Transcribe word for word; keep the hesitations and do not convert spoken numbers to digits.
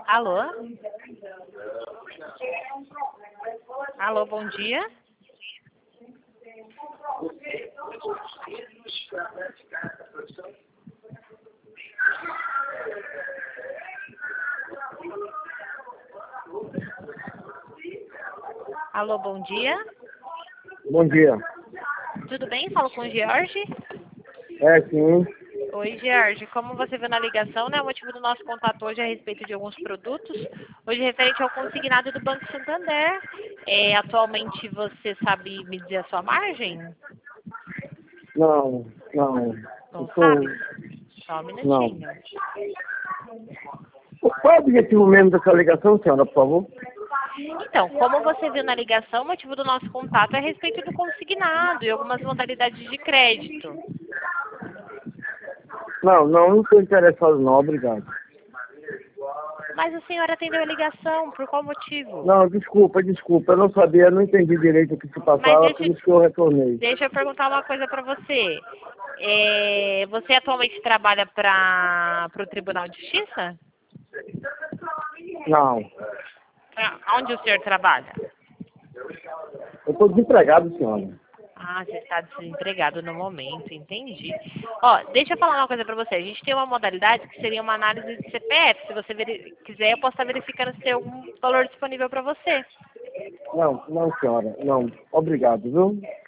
Alô? Alô, bom dia. Alô, bom dia. Bom dia. Tudo bem? Falo com o George. É, sim. Oi, George. Como você viu na ligação, né? O motivo do nosso contato hoje é a respeito de alguns produtos. Hoje referente ao consignado do Banco Santander. É, atualmente você sabe me dizer a sua margem? Não, não. Não Eu sou... sabe? Só um Não. minutinho. Qual é o objetivo mesmo dessa ligação, senhora, por favor? Então, como você viu na ligação, o motivo do nosso contato é a respeito do consignado e algumas modalidades de crédito. Não, não, não estou interessado não, obrigado. Mas a senhora atendeu a ligação, por qual motivo? Não, desculpa, desculpa, eu não sabia, não entendi direito o que se Mas passava, deixa, por isso que eu retornei. deixa eu perguntar uma coisa para você. É, você atualmente trabalha para o Tribunal de Justiça? Não, Pra, onde o senhor trabalha? eu estou desempregado, senhora. Ah, você está desempregado no momento, entendi. Ó, deixa eu falar uma coisa para você. A gente tem uma modalidade que seria uma análise de C P F. Se você veri- quiser, eu posso estar verificando se tem algum valor disponível para você. Não, não, senhora, não, obrigado, viu?